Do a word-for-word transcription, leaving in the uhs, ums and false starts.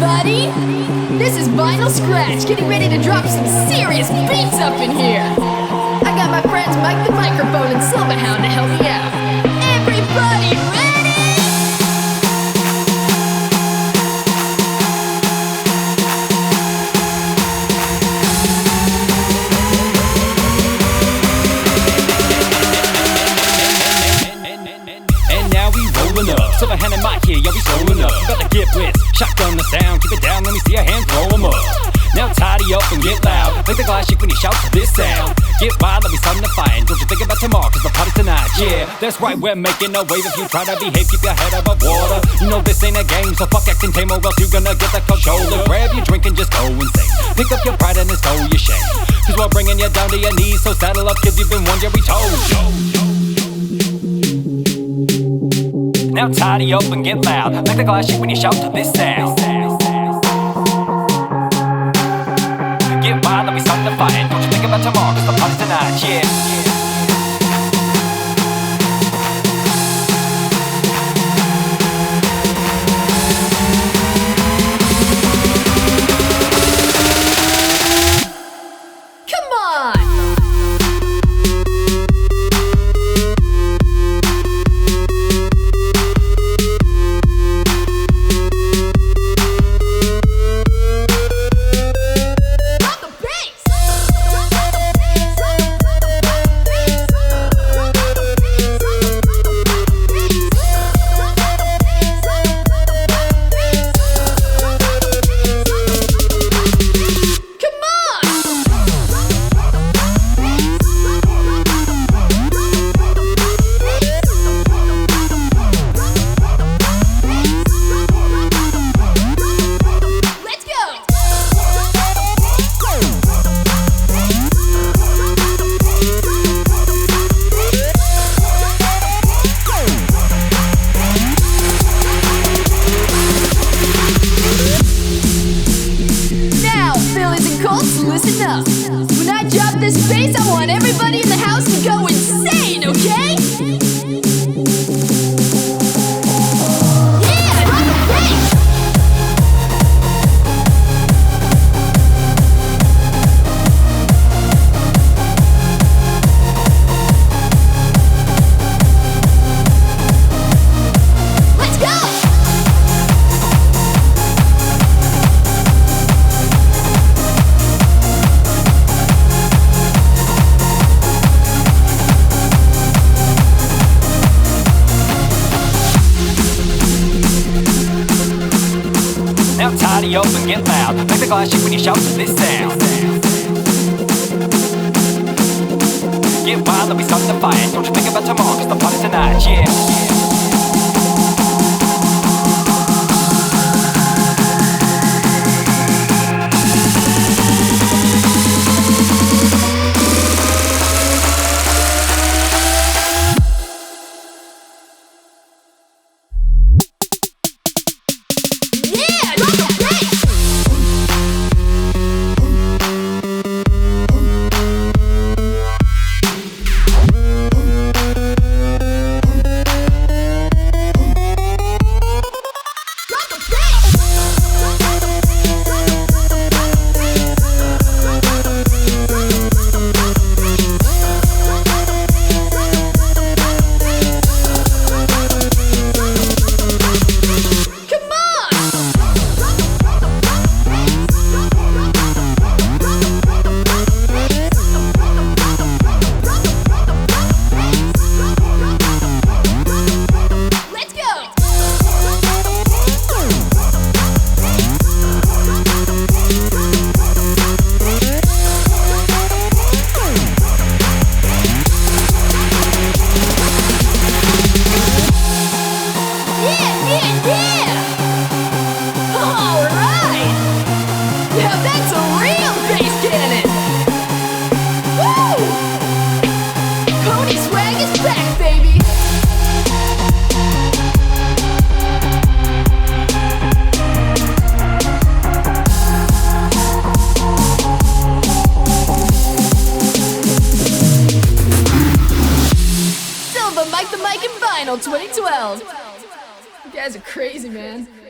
everybody! This is Vinyl Scratch, getting ready to drop some serious beats up in here! I got my friends Mike the Microphone and Silverhound to help me out. Everybody ready? And now we rolling up, Silverhand and Mike here, yo, we rolling up. You better get with, shotgun the sound, keep it down, let me see a hand throw 'em up. Now tidy up and get loud, make the glass shake when you shout to this sound. Get wild, let me something to find, don't you think about tomorrow, cause the party's tonight. Yeah, that's right, we're making a wave. If you try to behave, keep your head above water. You know this ain't a game, so fuck acting tame or else you gonna get the controller. Grab your drink and just go insane, pick up your pride and it's go your shame. Cause we're bringing you down to your knees, so saddle up cause you've been one year we told you. Now tidy up and get loud, make the glass shake when you shout to this sound. Get wild, let me start the fire, don't you think about tomorrow, cause the party's tonight, yeah. Listen up. When I drop this bass, I want everybody in the house to go insane, okay? Yeah, drop the bass! Let's go! Now tidy up and get loud, make the glass shake when you shout to this sound. Get wild, let me start the fire, don't you think about tomorrow, cause the party's tonight, yeah. Vinyl twenty twelve. You guys are crazy, man.